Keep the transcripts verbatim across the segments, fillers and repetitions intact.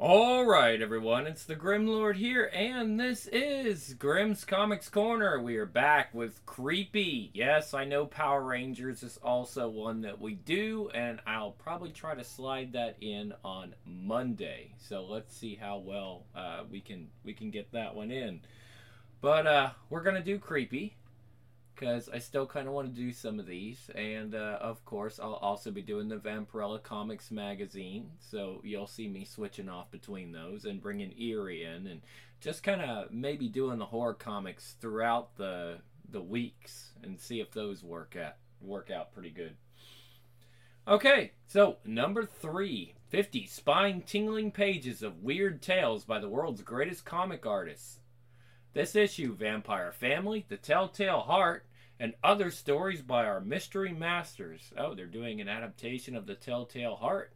Alright, everyone, it's the Grim Lord here, and this is Grimm's Comics Corner. We are back with Creepy. Yes, I know Power Rangers is also one that we do, and I'll probably try to slide that in on Monday. So let's see how well uh, we can we can get that one in. But uh, we're gonna do Creepy, because I still kind of want to do some of these. And, uh, of course, I'll also be doing the Vampirella Comics magazine, so you'll see me switching off between those and bringing Eerie in, and just kind of maybe doing the horror comics throughout the the weeks and see if those work out, work out pretty good. Okay, so number three, fifty spine-tingling pages of weird tales by the world's greatest comic artists. This issue, Vampire Family, The Telltale Heart, and other stories by our mystery masters. Oh, they're doing an adaptation of The Telltale Heart.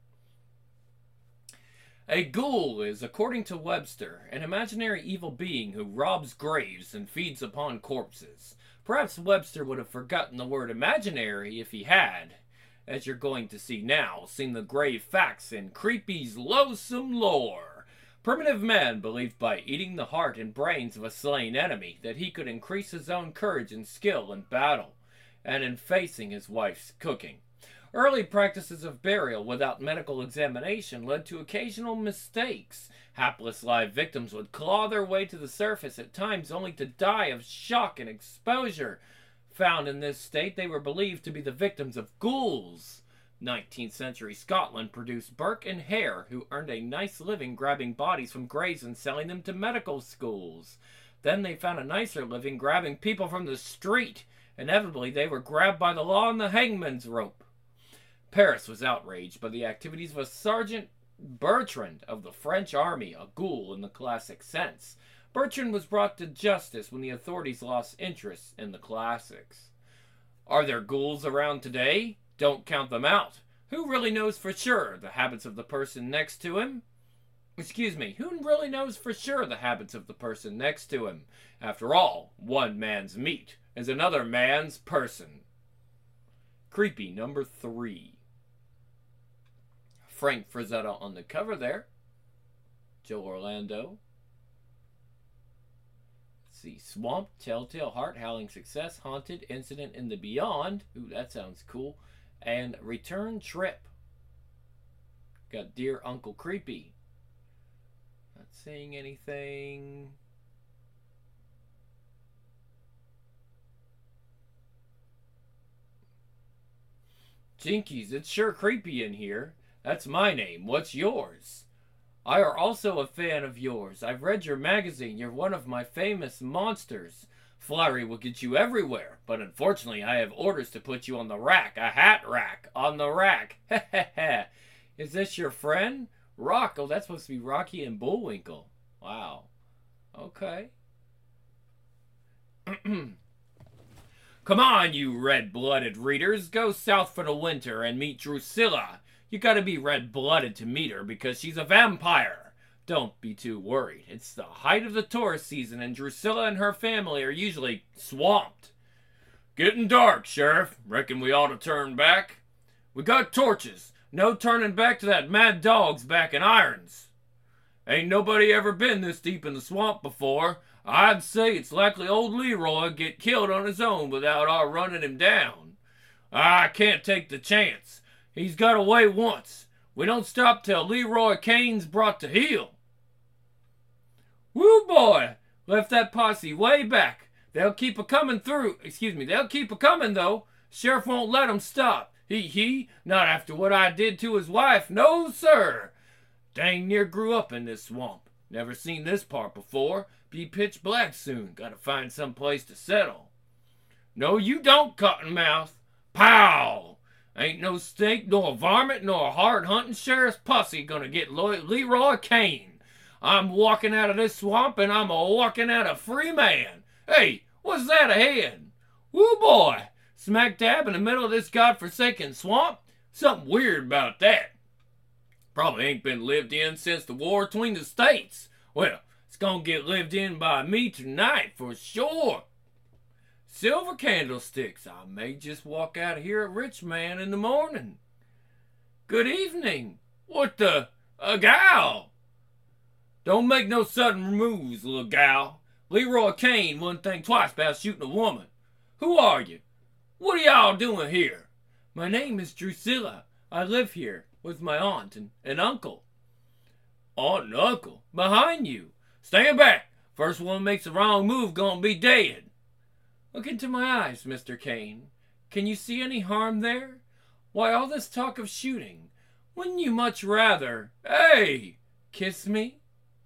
A ghoul is, according to Webster, an imaginary evil being who robs graves and feeds upon corpses. Perhaps Webster would have forgotten the word imaginary if he had, as you're going to see now, seen the grave facts in Creepy's loathsome lore. Primitive man believed by eating the heart and brains of a slain enemy that he could increase his own courage and skill in battle, and in facing his wife's cooking. Early practices of burial without medical examination led to occasional mistakes. Hapless live victims would claw their way to the surface, at times only to die of shock and exposure. Found in this state, they were believed to be the victims of ghouls. nineteenth century Scotland produced Burke and Hare, who earned a nice living grabbing bodies from graves and selling them to medical schools. Then they found a nicer living grabbing people from the street. Inevitably, they were grabbed by the law on the hangman's rope. Paris was outraged by the activities of a Sergeant Bertrand of the French army, a ghoul in the classic sense. Bertrand was brought to justice when the authorities lost interest in the classics. Are there ghouls around today? Don't count them out. Who really knows for sure the habits of the person next to him? Excuse me, who really knows for sure the habits of the person next to him? After all, one man's meat is another man's person. Creepy number three. Frank Frazetta on the cover there. Joe Orlando. Let's see, Swamp, Telltale Heart, Howling Success, Haunted, Incident in the Beyond. Ooh, that sounds cool. And Return Trip. Got Dear Uncle Creepy. Not saying anything. Jinkies, it's sure creepy in here. That's my name. What's yours? I are also a fan of yours. I've read your magazine. You're one of my famous monsters. Flurry will get you everywhere, but unfortunately I have orders to put you on the rack, a hat rack, on the rack. Heh. Is this your friend? Rock, oh, that's supposed to be Rocky and Bullwinkle. Wow. Okay. Come on, you red-blooded readers, go south for the winter and meet Drusilla. You gotta be red-blooded to meet her because she's a vampire. Don't be too worried. It's the height of the tourist season, and Drusilla and her family are usually swamped. Getting dark, Sheriff. Reckon we ought to turn back? We got torches. No turning back to that mad dog's back in irons. Ain't nobody ever been this deep in the swamp before. I'd say it's likely old Leroy get killed on his own without our running him down. I can't take the chance. He's got away once. We don't stop till Leroy Kane's brought to heel. Woo boy! Left that posse way back. They'll keep a-coming through. Excuse me, they'll keep a-coming though. Sheriff won't let 'em stop. He, he, not after what I did to his wife. No, sir. Dang near grew up in this swamp. Never seen this part before. Be pitch black soon. Gotta find some place to settle. No, you don't, Cottonmouth. Pow! Ain't no snake, nor a varmint, nor a hard-hunting sheriff's pussy gonna get Leroy Kane. I'm walking out of this swamp, and I'm a-walking out a free man. Hey, what's that ahead? Woo boy! Smack dab in the middle of this godforsaken swamp? Something weird about that. Probably ain't been lived in since the war between the states. Well, it's gonna get lived in by me tonight for sure. Silver candlesticks. I may just walk out of here a rich man in the morning. Good evening. What the? A gal? Don't make no sudden moves, little gal. Leroy Kane wouldn't think twice about shooting a woman. Who are you? What are y'all doing here? My name is Drusilla. I live here with my aunt and, and uncle. Aunt and uncle? Behind you. Stand back. First one makes a wrong move gonna be dead. Look into my eyes, Mister Kane. Can you see any harm there? Why all this talk of shooting? Wouldn't you much rather... Hey! Kiss me?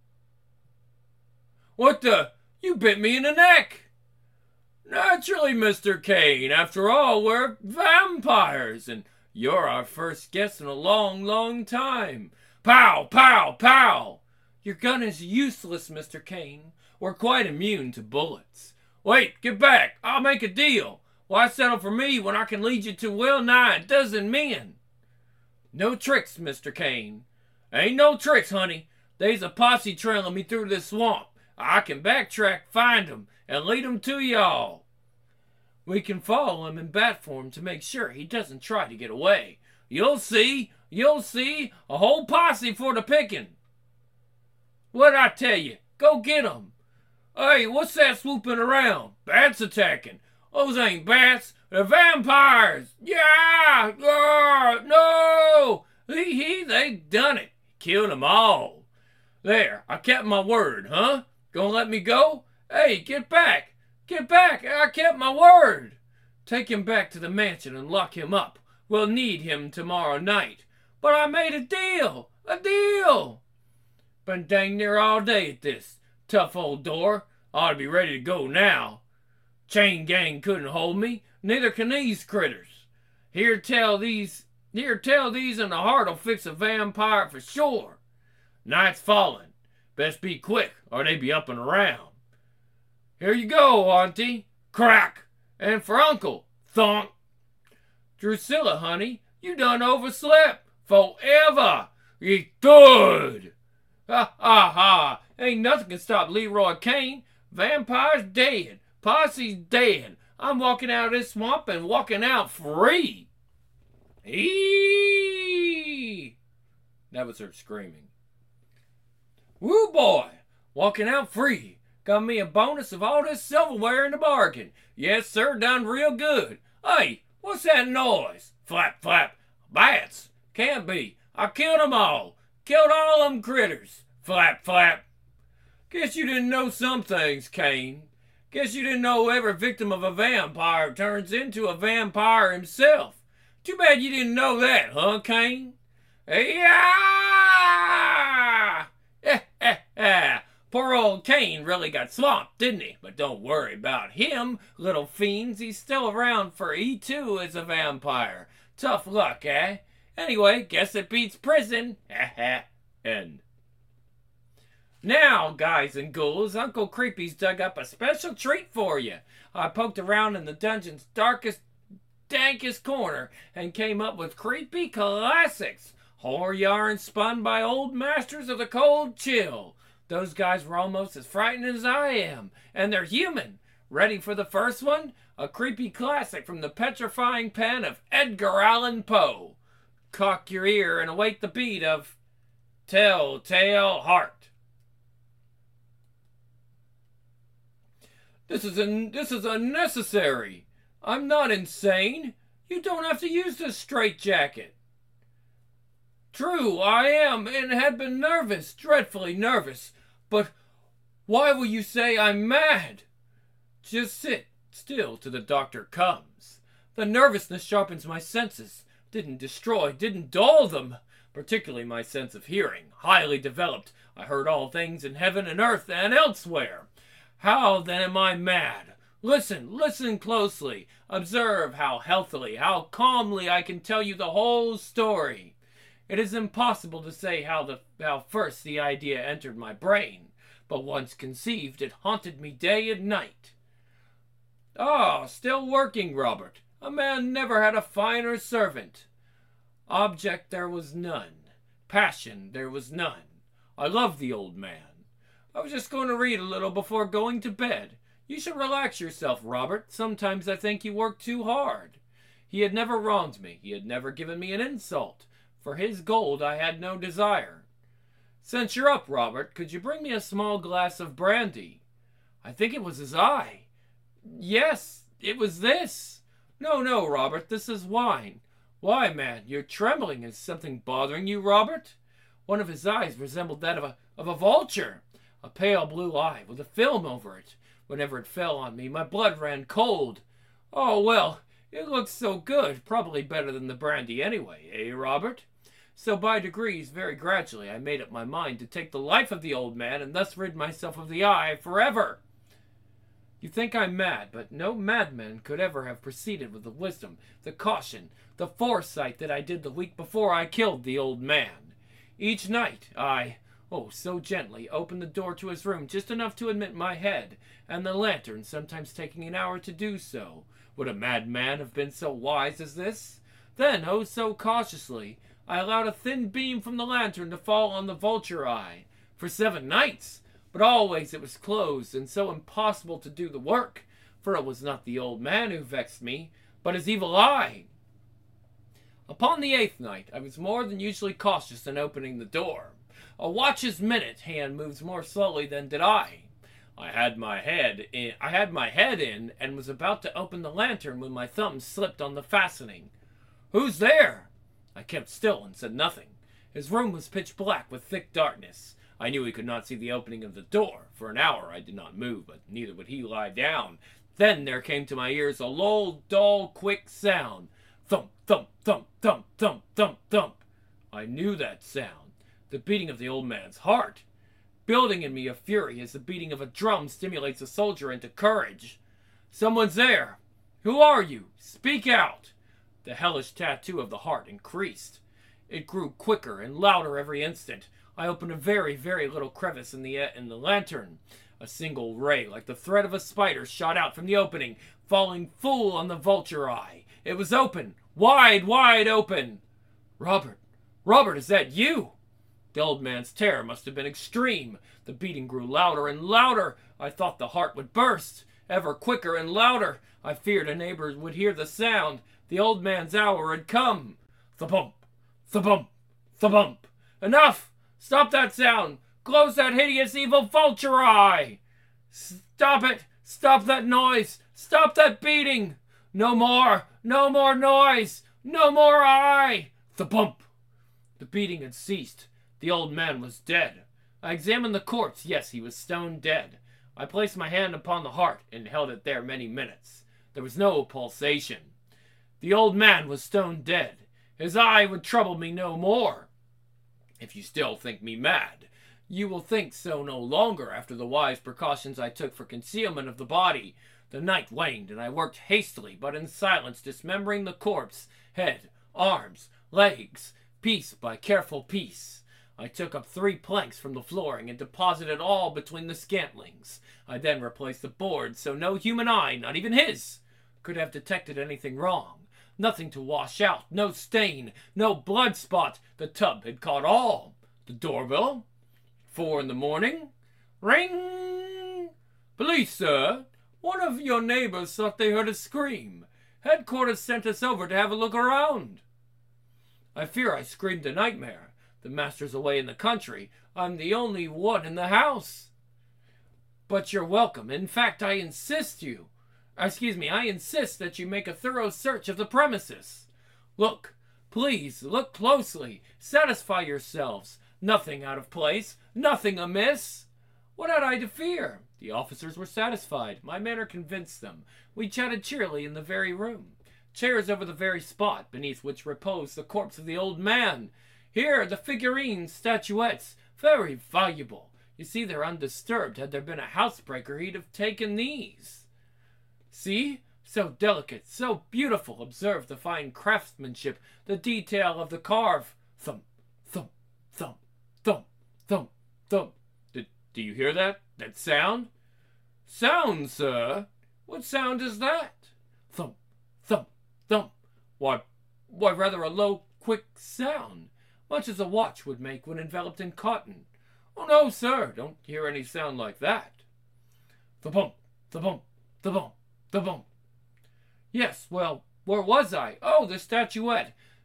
What the... You bit me in the neck! Naturally, Mister Kane. After all, we're vampires, and you're our first guest in a long, long time. Pow! Pow! Pow! Your gun is useless, Mister Kane. We're quite immune to bullets. Wait, get back. I'll make a deal. Why settle for me when I can lead you to well nigh a dozen men? No tricks, Mister Kane. Ain't no tricks, honey. They's a posse trailing me through this swamp. I can backtrack, find 'em, and lead 'em to y'all. We can follow him in bat form to make sure he doesn't try to get away. You'll see. You'll see. A whole posse for the picking. What'd I tell you? Go get 'em. Hey, what's that swooping around? Bats attacking. Those ain't bats. They're vampires. Yeah! Uh, no! He, he, they done it. Killed 'em all. There, I kept my word, huh? Gonna let me go? Hey, get back. Get back. I kept my word. Take him back to the mansion and lock him up. We'll need him tomorrow night. But I made a deal. A deal. Been dang near all day at this. Tough old door. Ought to be ready to go now. Chain gang couldn't hold me. Neither can these critters. Here tell these, here tell these and the heart'll fix a vampire for sure. Night's falling. Best be quick or they be up and around. Here you go, Auntie. Crack. And for Uncle. Thunk. Drusilla, honey, you done overslept. Forever. You thud. Ha ha ha. Ain't nothing can stop Leroy Kane. Vampire's dead. Posse's dead. I'm walking out of this swamp and walking out free. Eee! That was her screaming. Woo boy. Walking out free. Got me a bonus of all this silverware in the bargain. Yes, sir, done real good. Hey, what's that noise? Flap, flap. Bats. Can't be. I killed 'em all. Killed all them critters. Flap, flap. Guess you didn't know some things, Kane. Guess you didn't know every victim of a vampire turns into a vampire himself. Too bad you didn't know that, huh, Kane? Yeah! Poor old Kane really got swamped, didn't he? But don't worry about him, little fiends. He's still around for he too is a vampire. Tough luck, eh? Anyway, guess it beats prison. End. Now, guys and ghouls, Uncle Creepy's dug up a special treat for you. I poked around in the dungeon's darkest, dankest corner and came up with creepy classics. Horror yarns spun by old masters of the cold chill. Those guys were almost as frightened as I am, and they're human. Ready for the first one? A creepy classic from the petrifying pen of Edgar Allan Poe. Cock your ear and await the beat of Telltale Heart. This is un- this is unnecessary. I'm not insane. You don't have to use this straitjacket. True, I am and had been nervous, dreadfully nervous. But why will you say I'm mad? Just sit still till the doctor comes. The nervousness sharpens my senses. Didn't destroy, didn't dull them. Particularly my sense of hearing, highly developed. I heard all things in heaven and earth and elsewhere. How then am I mad? Listen, listen closely. Observe how healthily, how calmly I can tell you the whole story. It is impossible to say how the how first the idea entered my brain, but once conceived, it haunted me day and night. Ah, still working, Robert. A man never had a finer servant. Object there was none. Passion there was none. I loved the old man. I was just going to read a little before going to bed. You should relax yourself, Robert. Sometimes I think you work too hard. He had never wronged me. He had never given me an insult. For his gold I had no desire. Since you're up, Robert, could you bring me a small glass of brandy? I think it was his eye. Yes, it was this. No, no, Robert, this is wine. Why, man, you're trembling. Is something bothering you, Robert? One of his eyes resembled that of a, of a vulture, a pale blue eye with a film over it. Whenever it fell on me, my blood ran cold. Oh, well, it looks so good, probably better than the brandy anyway, eh, Robert? So by degrees, very gradually, I made up my mind to take the life of the old man and thus rid myself of the eye forever. You think I'm mad, but no madman could ever have proceeded with the wisdom, the caution, the foresight that I did the week before I killed the old man. Each night, I, oh, so gently, opened the door to his room just enough to admit my head, and the lantern, sometimes taking an hour to do so. Would a madman have been so wise as this? Then, oh, so cautiously, I allowed a thin beam from the lantern to fall on the vulture eye. For seven nights, but always it was closed, and so impossible to do the work, for it was not the old man who vexed me, but his evil eye. Upon the eighth night, I was more than usually cautious in opening the door. A watch's minute hand moves more slowly than did I. I had my head in, I had my head in, and was about to open the lantern when my thumb slipped on the fastening. Who's there? I kept still and said nothing. His room was pitch black with thick darkness. I knew he could not see the opening of the door. For an hour I did not move, but neither would he lie down. Then there came to my ears a low, dull, quick sound. Thump, thump, thump, thump, thump, thump, thump. I knew that sound. The beating of the old man's heart. Building in me a fury as the beating of a drum stimulates a soldier into courage. Someone's there. Who are you? Speak out. The hellish tattoo of the heart increased. It grew quicker and louder every instant. I opened a very, very little crevice in the in the lantern. A single ray, like the thread of a spider, shot out from the opening, falling full on the vulture eye. It was open, wide, wide open. Robert, Robert, is that you? The old man's terror must have been extreme. The beating grew louder and louder. I thought the heart would burst. Ever quicker and louder. I feared a neighbor would hear the sound. The old man's hour had come. Thump, thump, thump. Enough! Stop that sound! Close that hideous evil vulture eye! Stop it! Stop that noise! Stop that beating! No more! No more noise! No more eye! Thump! The beating had ceased. The old man was dead. I examined the corpse. Yes, he was stone dead. I placed my hand upon the heart and held it there many minutes. There was no pulsation. The old man was stone dead. His eye would trouble me no more. If you still think me mad, you will think so no longer after the wise precautions I took for concealment of the body. The night waned, and I worked hastily, but in silence, dismembering the corpse, head, arms, legs, piece by careful piece. I took up three planks from the flooring and deposited all between the scantlings. I then replaced the boards so no human eye, not even his, could have detected anything wrong. Nothing to wash out, no stain, no blood spot. The tub had caught all. The doorbell. Four in the morning. Ring! Police, sir. One of your neighbors thought they heard a scream. Headquarters sent us over to have a look around. I fear I screamed a nightmare. The master's away in the country. I'm the only one in the house. But you're welcome. In fact, I insist you... Excuse me, I insist that you make a thorough search of the premises. Look, please, look closely. Satisfy yourselves. Nothing out of place. Nothing amiss. What had I to fear? The officers were satisfied. My manner convinced them. We chatted cheerily in the very room. Chairs over the very spot beneath which reposed the corpse of the old man. Here, the figurines, statuettes, very valuable. You see, they're undisturbed. Had there been a housebreaker, he'd have taken these. See? So delicate, so beautiful. Observe the fine craftsmanship, the detail of the carve. Thump, thump, thump, thump, thump, thump. Did, do you hear that? That sound? Sound, sir? What sound is that? Thump, thump, thump. Why, why, rather a low, quick sound. Much as a watch would make when enveloped in cotton. Oh, no, sir, don't hear any sound like that. The-bump, the-bump, the-bump, the-bump. Yes, well, where was I? Oh, the statuette.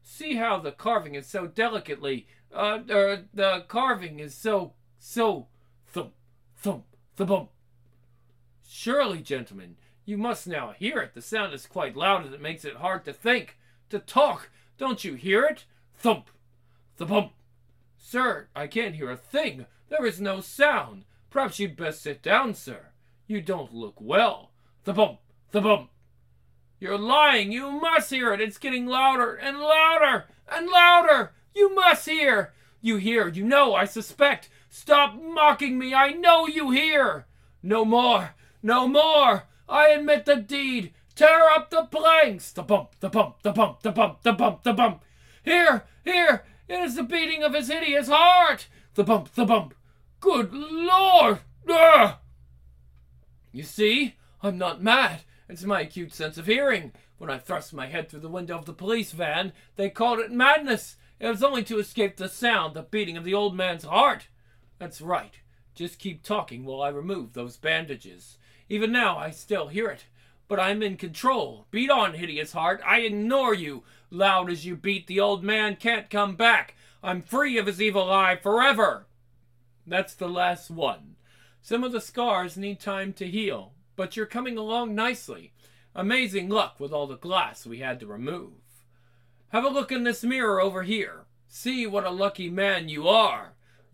See how the carving is so delicately, uh, er, the carving is so, so, thump, thump, thump. Surely, gentlemen, you must now hear it. The sound is quite loud and it makes it hard to think, to talk. Don't you hear it? Thump, thump. Sir, I can't hear a thing. There is no sound. Perhaps you'd best sit down, sir. You don't look well. Thump, thump. You're lying. You must hear it. It's getting louder and louder and louder. You must hear. You hear. You know. I suspect. Stop mocking me. I know you hear. No more. No more. I admit the deed. Tear up the planks. The bump, the bump, the bump, the bump, the bump, the bump. Here, here. It is the beating of his hideous heart. The bump, the bump. Good Lord. Ugh. You see, I'm not mad. It's my acute sense of hearing. When I thrust my head through the window of the police van, they called it madness. It was only to escape the sound, the beating of the old man's heart. That's right. Just keep talking while I remove those bandages. Even now, I still hear it. But I'm in control. Beat on, hideous heart. I ignore you. Loud as you beat, the old man can't come back. I'm free of his evil eye forever. That's the last one. Some of the scars need time to heal. But you're coming along nicely. Amazing luck with all the glass we had to remove. Have a look in this mirror over here. See what a lucky man you are.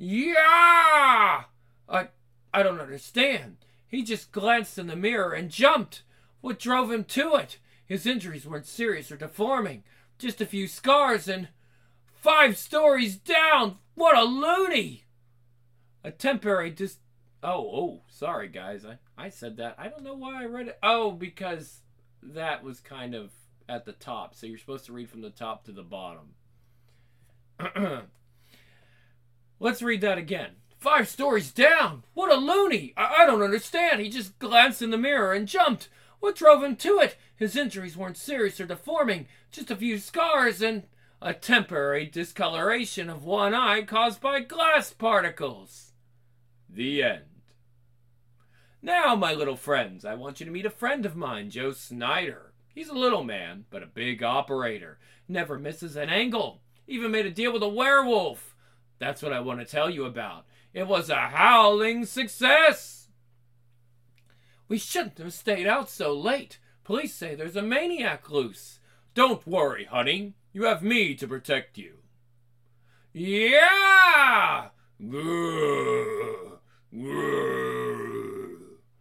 Yeah! I, I don't understand. He just glanced in the mirror and jumped. What drove him to it? His injuries weren't serious or deforming. Just a few scars and five stories down. What a loony! A temporary dis... Oh, oh, sorry, guys. I, I said that. I don't know why I read it. Oh, because that was kind of at the top. So you're supposed to read from the top to the bottom. Let's read that again. Five stories down. What a loony. I, I don't understand. He just glanced in the mirror and jumped. What drove him to it? His injuries weren't serious or deforming. Just a few scars and a temporary discoloration of one eye caused by glass particles. The end. Now, my little friends, I want you to meet a friend of mine, Joe Snyder. He's a little man, but a big operator. Never misses an angle. Even made a deal with a werewolf. That's what I want to tell you about. It was a howling success. We shouldn't have stayed out so late. Police say there's a maniac loose. Don't worry, honey. You have me to protect you. Yeah! Grrr. Grrr.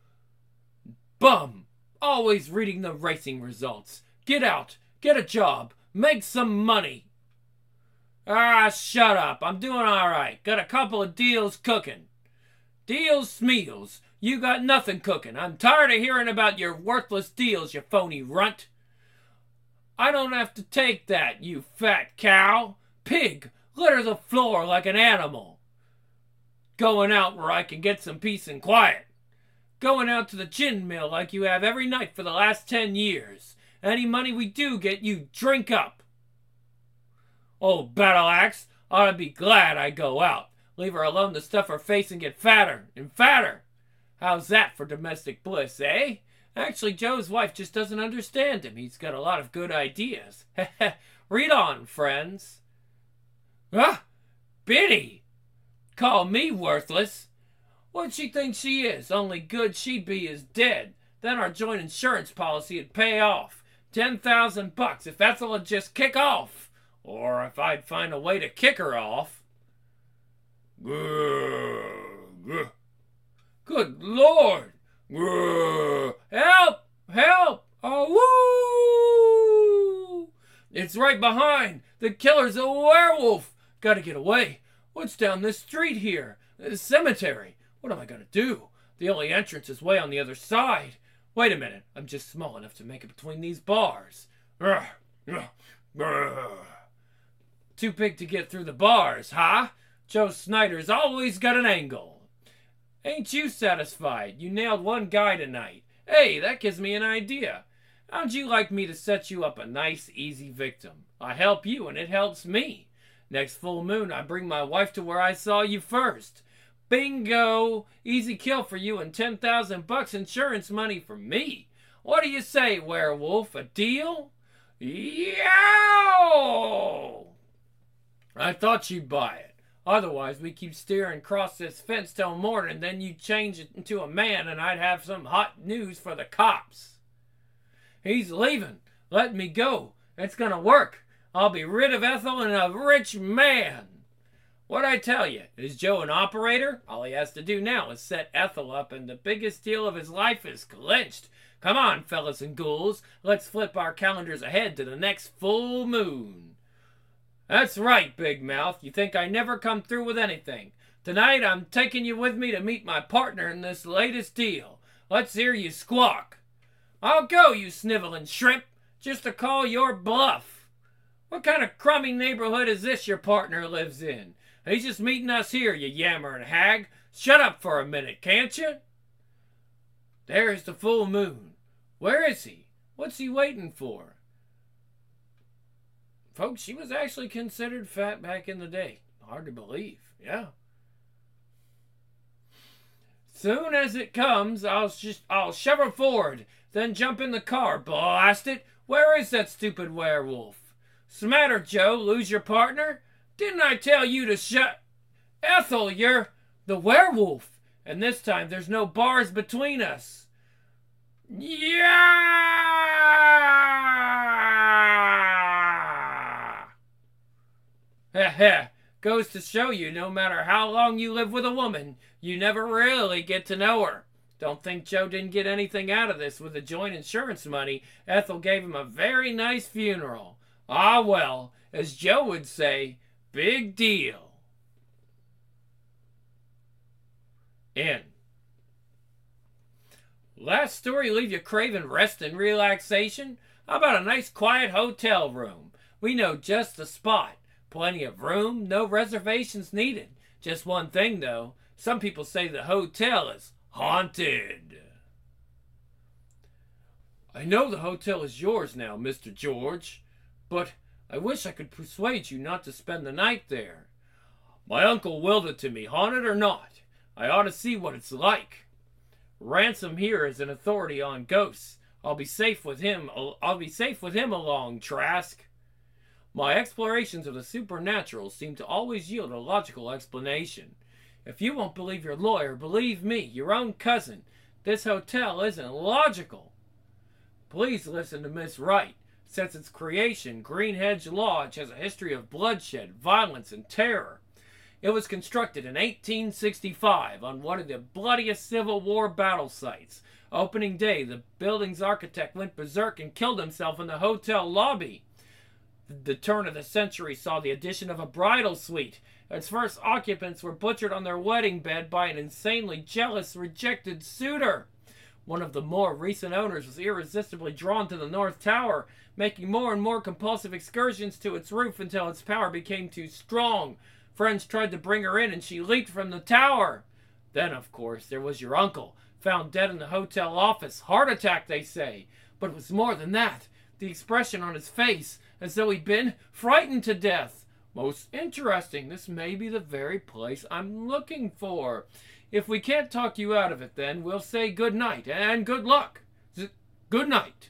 Bum! Always reading the racing results. Get out. Get a job. Make some money. Ah, shut up. I'm doing all right. Got a couple of deals cooking. Deals, smeals. You got nothing cooking. I'm tired of hearing about your worthless deals, you phony runt. I don't have to take that, you fat cow. Pig, litter the floor like an animal. Going out where I can get some peace and quiet. Going out to the gin mill like you have every night for the last ten years. Any money we do get, you drink up. Old Battle Axe ought to be glad I go out. Leave her alone to stuff her face and get fatter and fatter. How's that for domestic bliss, eh? Actually, Joe's wife just doesn't understand him. He's got a lot of good ideas. Read on, friends. Ah, Biddy! Call me worthless. What she thinks she is? Only good she'd be is dead. Then our joint insurance policy would pay off. Ten thousand bucks if that's all, just kick off. Or if I'd find a way to kick her off. Good Lord! Help! Help! Oh, woo! It's right behind. The killer's a werewolf. Gotta get away. What's down this street here? The cemetery. What am I gonna do? The only entrance is way on the other side. Wait a minute. I'm just small enough to make it between these bars. Too big to get through the bars, huh? Joe Snyder's always got an angle. Ain't you satisfied? You nailed one guy tonight. Hey, that gives me an idea. How'd you like me to set you up a nice, easy victim? I help you and it helps me. Next full moon, I bring my wife to where I saw you first. Bingo! Easy kill for you and ten thousand bucks insurance money for me. What do you say, werewolf? A deal? Yow! I thought you'd buy it. Otherwise, we keep steering across this fence till morning, then you change it into a man, and I'd have some hot news for the cops. He's leaving. Let me go. It's gonna work. I'll be rid of Ethel and a rich man. What'd I tell you? Is Joe an operator? All he has to do now is set Ethel up, and the biggest deal of his life is clinched. Come on, fellas and ghouls. Let's flip our calendars ahead to the next full moon. That's right, Big Mouth. You think I never come through with anything. Tonight, I'm taking you with me to meet my partner in this latest deal. Let's hear you squawk. I'll go, you sniveling shrimp, just to call your bluff. What kind of crummy neighborhood is this your partner lives in? He's just meeting us here, you yammering hag. Shut up for a minute, can't you? There's the full moon. Where is he? What's he waiting for? Folks, she was actually considered fat back in the day. Hard to believe, yeah. Soon as it comes, I'll just I'll shove her forward, then jump in the car. Blast it! Where is that stupid werewolf? Smatter, Joe, lose your partner? Didn't I tell you to shut... Ethel, you're the werewolf, and this time there's no bars between us. Yeah! Heh heh. Goes to show you, no matter how long you live with a woman, you never really get to know her. Don't think Joe didn't get anything out of this with the joint insurance money. Ethel gave him a very nice funeral. Ah, well, as Joe would say, big deal. End. Last story leave you craving rest and relaxation? How about a nice quiet hotel room? We know just the spot. Plenty of room, no reservations needed. Just one thing, though. Some people say the hotel is haunted. I know the hotel is yours now, Mister George, but I wish I could persuade you not to spend the night there. My uncle willed it to me, haunted or not. I ought to see what it's like. Ransom here is an authority on ghosts. I'll be safe with him. I'll be safe with him along, Trask. My explorations of the supernatural seem to always yield a logical explanation. If you won't believe your lawyer, believe me, your own cousin. This hotel isn't logical. Please listen to Miss Wright. Since its creation, Greenhedge Lodge has a history of bloodshed, violence, and terror. It was constructed in eighteen sixty-five on one of the bloodiest Civil War battle sites. Opening day, the building's architect went berserk and killed himself in the hotel lobby. The turn of the century saw the addition of a bridal suite. Its first occupants were butchered on their wedding bed by an insanely jealous, rejected suitor. One of the more recent owners was irresistibly drawn to the North Tower, making more and more compulsive excursions to its roof until its power became too strong. Friends tried to bring her in and she leaped from the tower. Then, of course, there was your uncle, found dead in the hotel office. Heart attack, they say. But it was more than that. The expression on his face, as though he'd been frightened to death. Most interesting. This may be the very place I'm looking for. If we can't talk you out of it, then we'll say good night and good luck. Z- good night.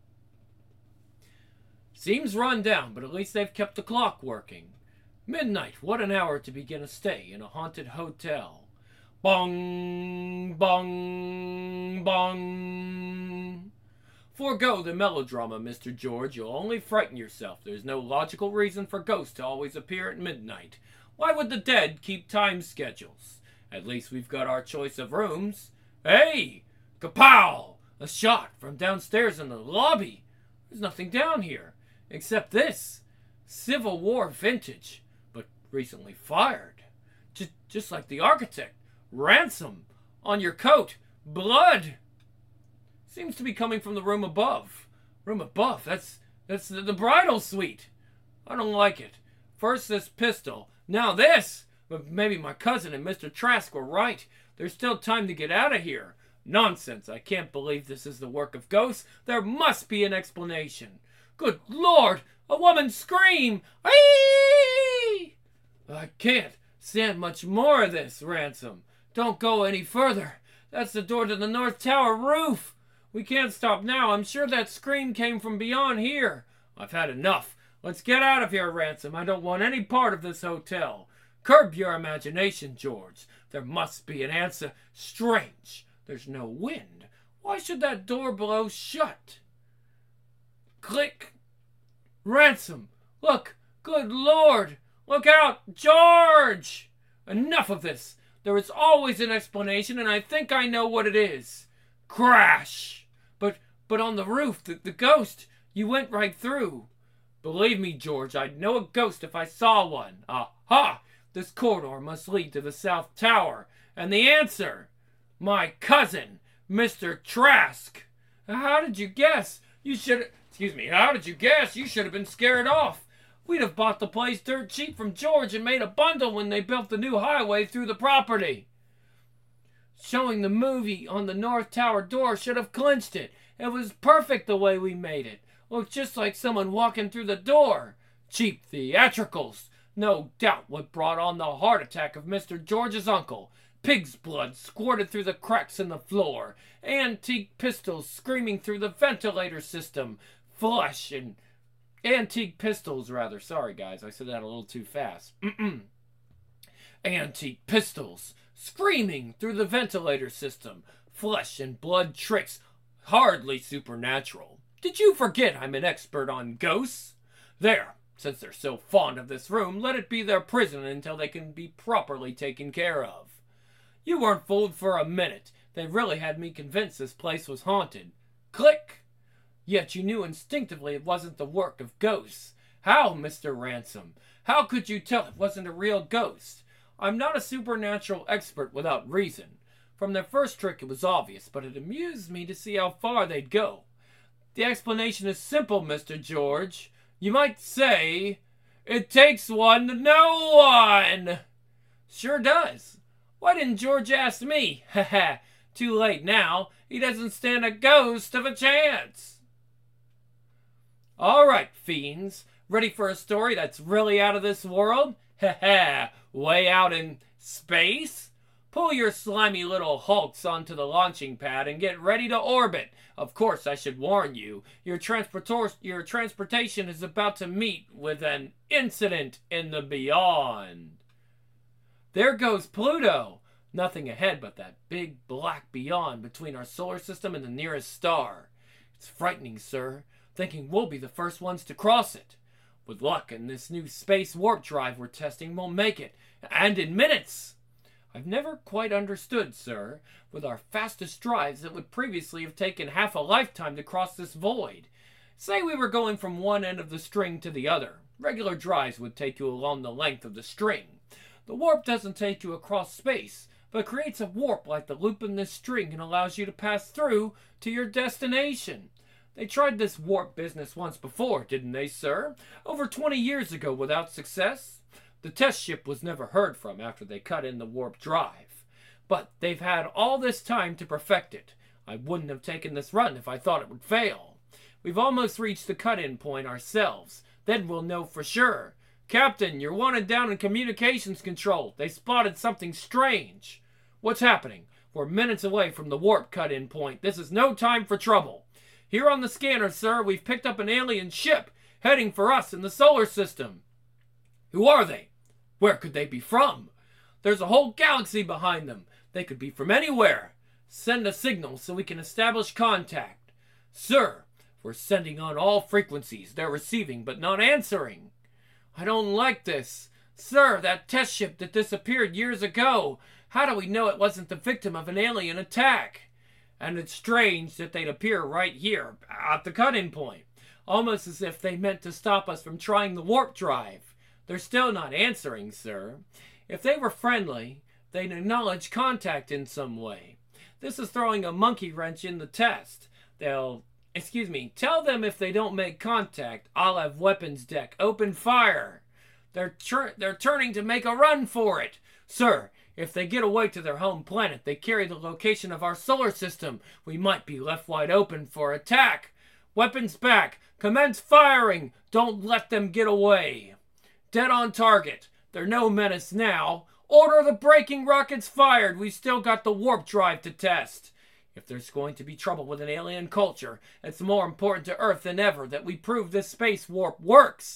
Seems run down, but at least they've kept the clock working. Midnight. What an hour to begin a stay in a haunted hotel. Bong, bong, bong. Forgo the melodrama, Mister George. You'll only frighten yourself. There's no logical reason for ghosts to always appear at midnight. Why would the dead keep time schedules? At least we've got our choice of rooms. Hey! Kapow! A shot from downstairs in the lobby. There's nothing down here, except this. Civil War vintage, but recently fired. Just, just like the architect. Ransom. On your coat. Blood. Seems to be coming from the room above. Room above? That's that's the, the bridal suite. I don't like it. First this pistol, now this. But maybe my cousin and Mister Trask were right. There's still time to get out of here. Nonsense. I can't believe this is the work of ghosts. There must be an explanation. Good Lord! A woman's scream! Aye! I can't stand much more of this, Ransom. Don't go any further. That's the door to the North Tower roof. We can't stop now. I'm sure that scream came from beyond here. I've had enough. Let's get out of here, Ransom. I don't want any part of this hotel. Curb your imagination, George. There must be an answer. Strange. There's no wind. Why should that door below shut? Click. Ransom. Look. Good Lord. Look out. George. Enough of this. There is always an explanation, and I think I know what it is. Crash. But, but on the roof, the, the ghost, you went right through. Believe me, George, I'd know a ghost if I saw one. Aha! This corridor must lead to the South Tower. And the answer, my cousin, Mister Trask. How did you guess? You should, excuse me, how did you guess? You should have been scared off. We'd have bought the place dirt cheap from George and made a bundle when they built the new highway through the property. Showing the movie on the North Tower door should have clinched it. It was perfect the way we made it. Looked just like someone walking through the door. Cheap theatricals. No doubt what brought on the heart attack of Mister George's uncle. Pig's blood squirted through the cracks in the floor. Antique pistols screaming through the ventilator system. Flesh and... Antique pistols, rather. Sorry, guys. I said that a little too fast. Mm-mm. Antique pistols screaming through the ventilator system. Flesh and blood tricks. Hardly supernatural. Did you forget I'm an expert on ghosts? There, since they're so fond of this room, let it be their prison until they can be properly taken care of. You weren't fooled for a minute. They really had me convinced this place was haunted. Click! Yet you knew instinctively it wasn't the work of ghosts. How, Mister Ransom? How could you tell it wasn't a real ghost? I'm not a supernatural expert without reason. From their first trick it was obvious, but it amused me to see how far they'd go. The explanation is simple, Mister George. You might say, it takes one to know one. Sure does. Why didn't George ask me? Ha ha. Too late now. He doesn't stand a ghost of a chance. All right, fiends. Ready for a story that's really out of this world? Ha ha. Way out in space? Pull your slimy little hulks onto the launching pad and get ready to orbit. Of course, I should warn you, your, transportor- your transportation is about to meet with an incident in the beyond. There goes Pluto. Nothing ahead but that big black beyond between our solar system and the nearest star. It's frightening, sir, thinking we'll be the first ones to cross it. With luck and this new space warp drive we're testing, we'll make it. And in minutes! I've never quite understood, sir. With our fastest drives, it would previously have taken half a lifetime to cross this void. Say we were going from one end of the string to the other. Regular drives would take you along the length of the string. The warp doesn't take you across space, but creates a warp like the loop in this string and allows you to pass through to your destination. They tried this warp business once before, didn't they, sir? Over twenty years ago without success. The test ship was never heard from after they cut in the warp drive. But they've had all this time to perfect it. I wouldn't have taken this run if I thought it would fail. We've almost reached the cut-in point ourselves. Then we'll know for sure. Captain, you're wanted down in communications control. They spotted something strange. What's happening? We're minutes away from the warp cut-in point. This is no time for trouble. Here on the scanner, sir, we've picked up an alien ship heading for us in the solar system. Who are they? Where could they be from? There's a whole galaxy behind them. They could be from anywhere. Send a signal so we can establish contact. Sir, we're sending on all frequencies. They're receiving but not answering. I don't like this. Sir, that test ship that disappeared years ago. How do we know it wasn't the victim of an alien attack? And it's strange that they'd appear right here, at the cut-in point. Almost as if they meant to stop us from trying the warp drive. They're still not answering, sir. If they were friendly, they'd acknowledge contact in some way. This is throwing a monkey wrench in the test. They'll, excuse me, tell them if they don't make contact, I'll have weapons deck open fire. They're, tur- they're turning to make a run for it. Sir, if they get away to their home planet, they carry the location of our solar system. We might be left wide open for attack. Weapons back. Commence firing. Don't let them get away. Dead on target. They're no menace now. Order the braking rockets fired. We've still got the warp drive to test. If there's going to be trouble with an alien culture, it's more important to Earth than ever that we prove this space warp works.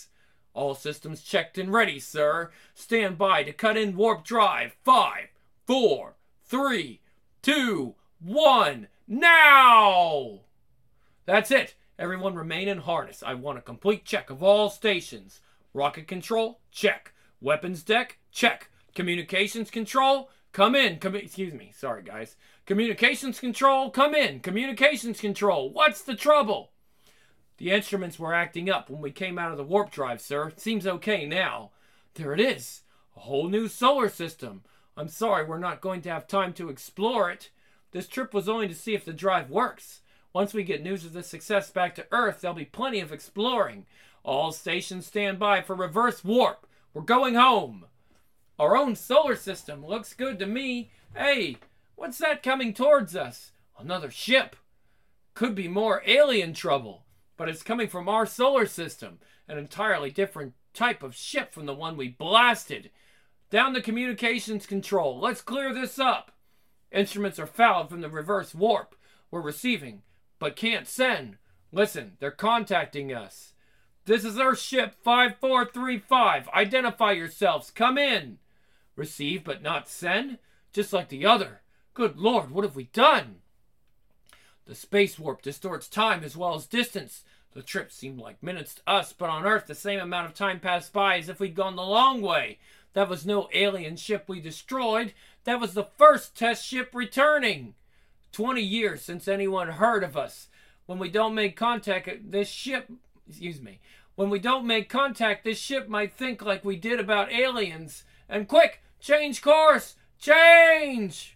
All systems checked and ready, sir. Stand by to cut in warp drive. Five, four, three, two, one, now! That's it. Everyone remain in harness. I want a complete check of all stations. Rocket control, check. Weapons deck, check. Communications control, come in. Com- excuse me, sorry guys. Communications control, come in. Communications control, what's the trouble? The instruments were acting up when we came out of the warp drive, sir. It seems okay now. There it is. A whole new solar system. I'm sorry we're not going to have time to explore it. This trip was only to see if the drive works. Once we get news of this success back to Earth, there'll be plenty of exploring. All stations stand by for reverse warp. We're going home. Our own solar system. Looks good to me. Hey, what's that coming towards us? Another ship. Could be more alien trouble. But it's coming from our solar system. An entirely different type of ship from the one we blasted. Down the communications control. Let's clear this up. Instruments are fouled from the reverse warp. We're receiving, but can't send. Listen, they're contacting us. This is our ship five four three five. Identify yourselves. Come in. Receive, but not send? Just like the other. Good Lord, what have we done? The space warp distorts time as well as distance. The trip seemed like minutes to us, but on Earth the same amount of time passed by as if we'd gone the long way. That was no alien ship we destroyed. That was the first test ship returning. Twenty years since anyone heard of us. When we don't make contact, this ship... Excuse me. When we don't make contact, this ship might think like we did about aliens. And quick, change course! Change!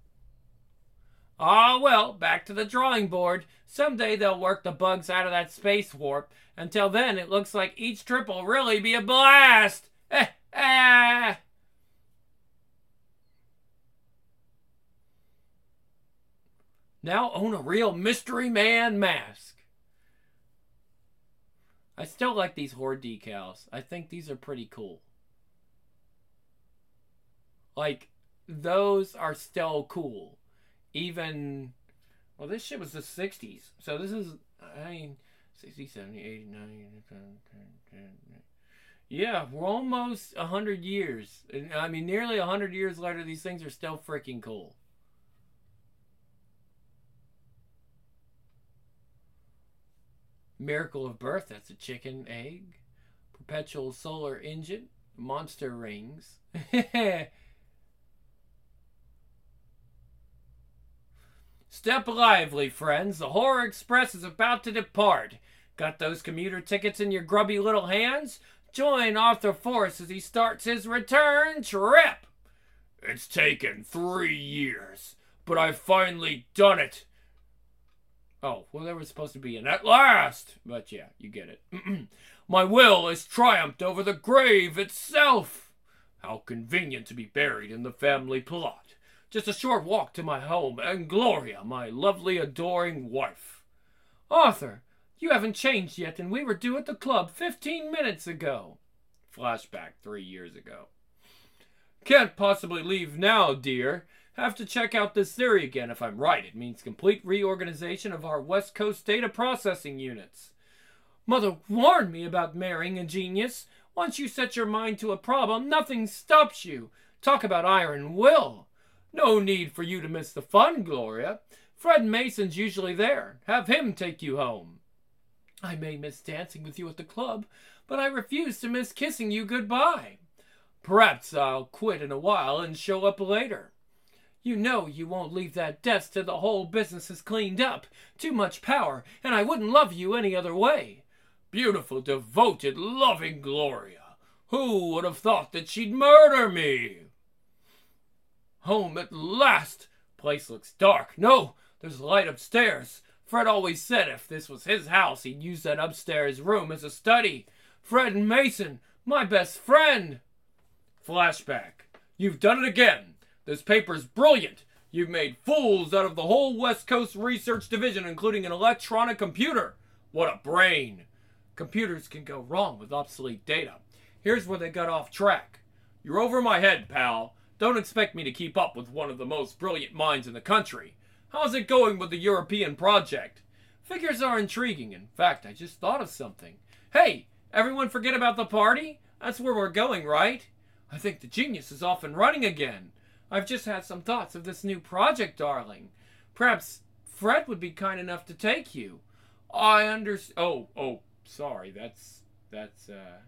Ah, well, back to the drawing board. Someday they'll work the bugs out of that space warp. Until then, it looks like each trip will really be a blast. Eh, eh. Now own a real Mystery Man mask. I still like these Horde decals. I think these are pretty cool. Like, those are still cool. Even, well, this shit was the sixties. So this is, I mean, sixty, seventy, eighty, ninety, yeah, we're almost one hundred years. I mean, nearly one hundred years later, these things are still freaking cool. Miracle of Birth, that's a chicken egg. Perpetual solar engine. Monster rings. Step lively, friends. The Horror Express is about to depart. Got those commuter tickets in your grubby little hands? Join Arthur Forrest as he starts his return trip. It's taken three years, but I've finally done it. Oh, well, there was supposed to be an at last. But yeah, you get it. My will has triumphed over the grave itself. How convenient to be buried in the family plot. Just a short walk to my home and Gloria, my lovely, adoring wife. Arthur, you haven't changed yet, and we were due at the club fifteen minutes ago. Flashback three years ago. Can't possibly leave now, dear. Have to check out this theory again. If I'm right, it means complete reorganization of our West Coast data processing units. Mother warned me about marrying a genius. Once you set your mind to a problem, nothing stops you. Talk about iron will. No need for you to miss the fun, Gloria. Fred Mason's usually there. Have him take you home. I may miss dancing with you at the club, but I refuse to miss kissing you goodbye. Perhaps I'll quit in a while and show up later. You know you won't leave that desk till the whole business is cleaned up. Too much power, and I wouldn't love you any other way. Beautiful, devoted, loving Gloria. Who would have thought that she'd murder me? Home at last. Place looks dark. No, there's a light upstairs. Fred always said if this was his house, he'd use that upstairs room as a study. Fred Mason, my best friend. Flashback. You've done it again. This paper's brilliant. You've made fools out of the whole West Coast Research Division, including an electronic computer. What a brain. Computers can go wrong with obsolete data. Here's where they got off track. You're over my head, pal. Don't expect me to keep up with one of the most brilliant minds in the country. How's it going with the European project? Figures are intriguing. In fact, I just thought of something. Hey, Everyone forget about the party? That's where we're going, right? I think the genius is off and running again. I've just had some thoughts of this new project, darling. Perhaps Fred would be kind enough to take you. I understand. Oh, oh, sorry. That's, that's, uh...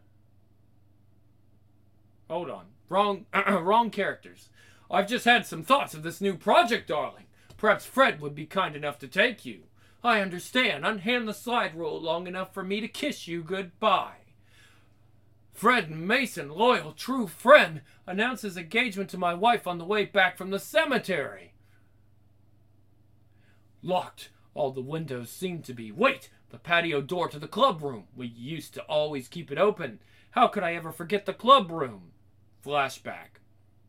Hold on. Wrong, wrong characters. I've just had some thoughts of this new project, darling. Perhaps Fred would be kind enough to take you. I understand. Unhand the slide rule long enough for me to kiss you goodbye. Fred Mason, loyal, true friend, announces engagement to my wife on the way back from the cemetery. Locked. All the windows seem to be. Wait! The patio door to the club room. We used to always keep it open. How could I ever forget the club room? Flashback.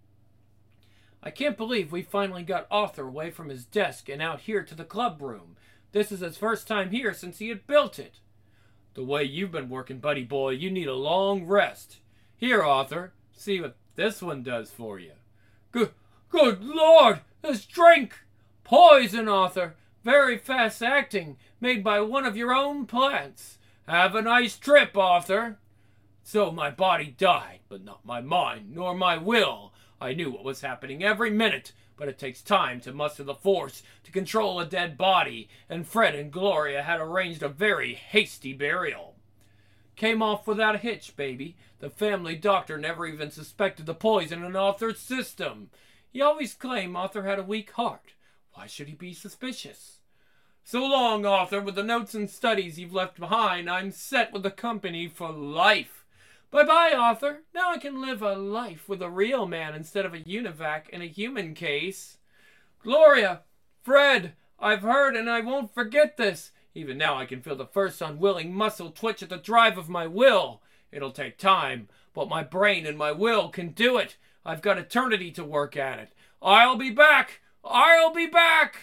I can't believe we finally got Arthur away from his desk and out here to the club room. This is his first time here since he had built it. The way you've been working, buddy boy, you need a long rest. Here, Arthur, see what this one does for you. Good, good Lord, this drink! Poison, Arthur. Very fast acting, made by one of your own plants. Have a nice trip, Arthur. So my body died, but not my mind, nor my will. I knew what was happening every minute, but it takes time to muster the force to control a dead body, and Fred and Gloria had arranged a very hasty burial. Came off without a hitch, baby. The family doctor never even suspected the poison in Arthur's system. He always claimed Arthur had a weak heart. Why should he be suspicious? So long, Arthur, with the notes and studies you've left behind. I'm set with the company for life. Bye-bye, Arthur. Now I can live a life with a real man instead of a univac in a human case. Gloria, Fred, I've heard and I won't forget this. Even now I can feel the first unwilling muscle twitch at the drive of my will. It'll take time, but my brain and my will can do it. I've got eternity to work at it. I'll be back. I'll be back.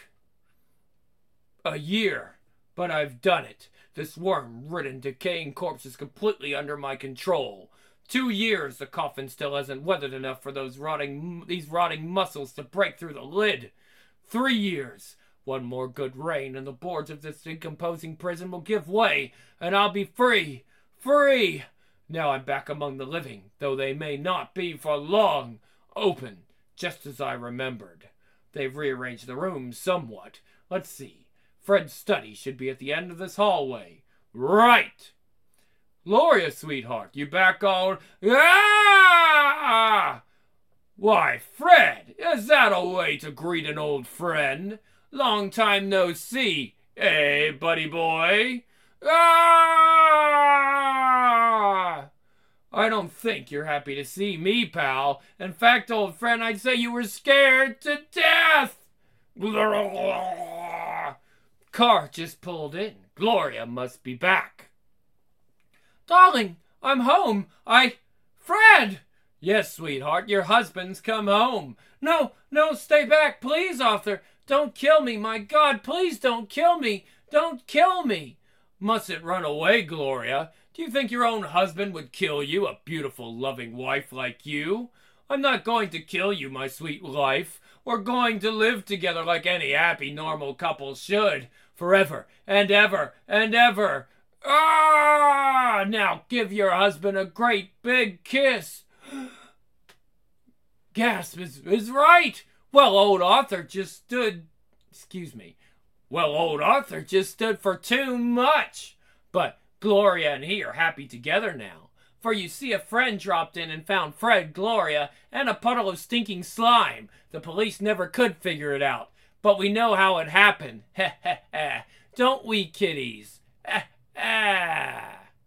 A year, but I've done it. This worm-ridden, decaying corpse is completely under my control. Two years, the coffin still hasn't weathered enough for those rotting, these rotting muscles to break through the lid. Three years. One more good rain, and the boards of this decomposing prison will give way, and I'll be free. Free! Now I'm back among the living, though they may not be for long. Open, just as I remembered. They've rearranged the rooms somewhat. Let's see. Fred's study should be at the end of this hallway. Right! Gloria, sweetheart, you back all... Ah! Why, Fred, is that a way to greet an old friend? Long time no see, eh, buddy boy? Ah! I don't think you're happy to see me, pal. In fact, old friend, I'd say you were scared to death! Car just pulled in. Gloria must be back. Darling, I'm home. I... Fred! Yes, sweetheart, your husband's come home. No, no, stay back, please, Arthur. Don't kill me, my God, please don't kill me. Don't kill me. Mustn't run away, Gloria. Do you think your own husband would kill you, a beautiful, loving wife like you? I'm not going to kill you, my sweet life. We're going to live together like any happy, normal couple should. Forever and ever and ever. Ah! Now give your husband a great big kiss. Gasp is, is right. Well, old Arthur just stood... Excuse me. Well, old Arthur just stood for too much. But Gloria and he are happy together now. For you see, a friend dropped in and found Fred, Gloria, and a puddle of stinking slime. The police never could figure it out. But we know how it happened. Heh heh heh. Don't we, kiddies? Eh eh.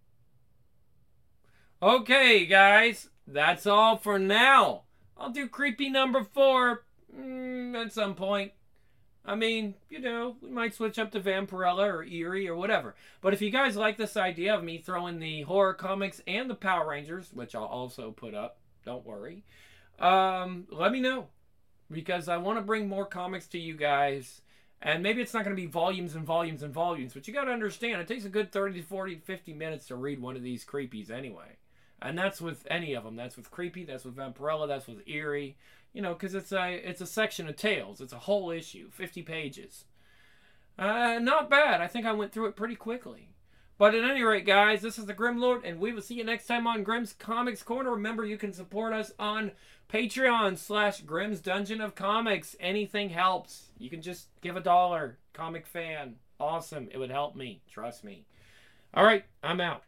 Okay, guys. That's all for now. I'll do creepy number four mm, at some point. I mean, you know, we might switch up to Vampirella or Eerie or whatever. But if you guys like this idea of me throwing the horror comics and the Power Rangers, which I'll also put up, don't worry, um, let me know. Because I want to bring more comics to you guys. And maybe it's not going to be volumes and volumes and volumes. But you got to understand, it takes a good thirty to forty, fifty minutes to read one of these creepies anyway. And that's with any of them. That's with Creepy, that's with Vampirella, that's with Eerie. You know, because it's a, it's a section of tales. It's a whole issue, fifty pages. Uh, not bad. I think I went through it pretty quickly. But at any rate, guys, this is the Grim Lord, and we will see you next time on Grimm's Comics Corner. Remember, you can support us on Patreon slash Grimm's Dungeon of Comics. Anything helps. You can just give a dollar. Comic fan. Awesome. It would help me. Trust me. All right, I'm out.